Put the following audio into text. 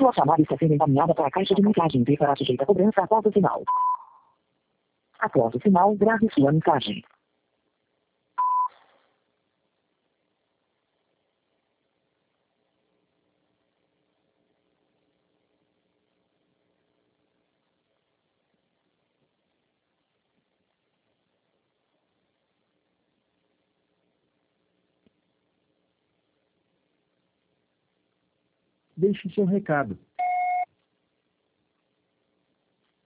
Sua chamada está sendo encaminhada para a caixa de mensagem e será sujeita a cobrança após o sinal. Após o sinal, grave sua mensagem. Deixe seu recado.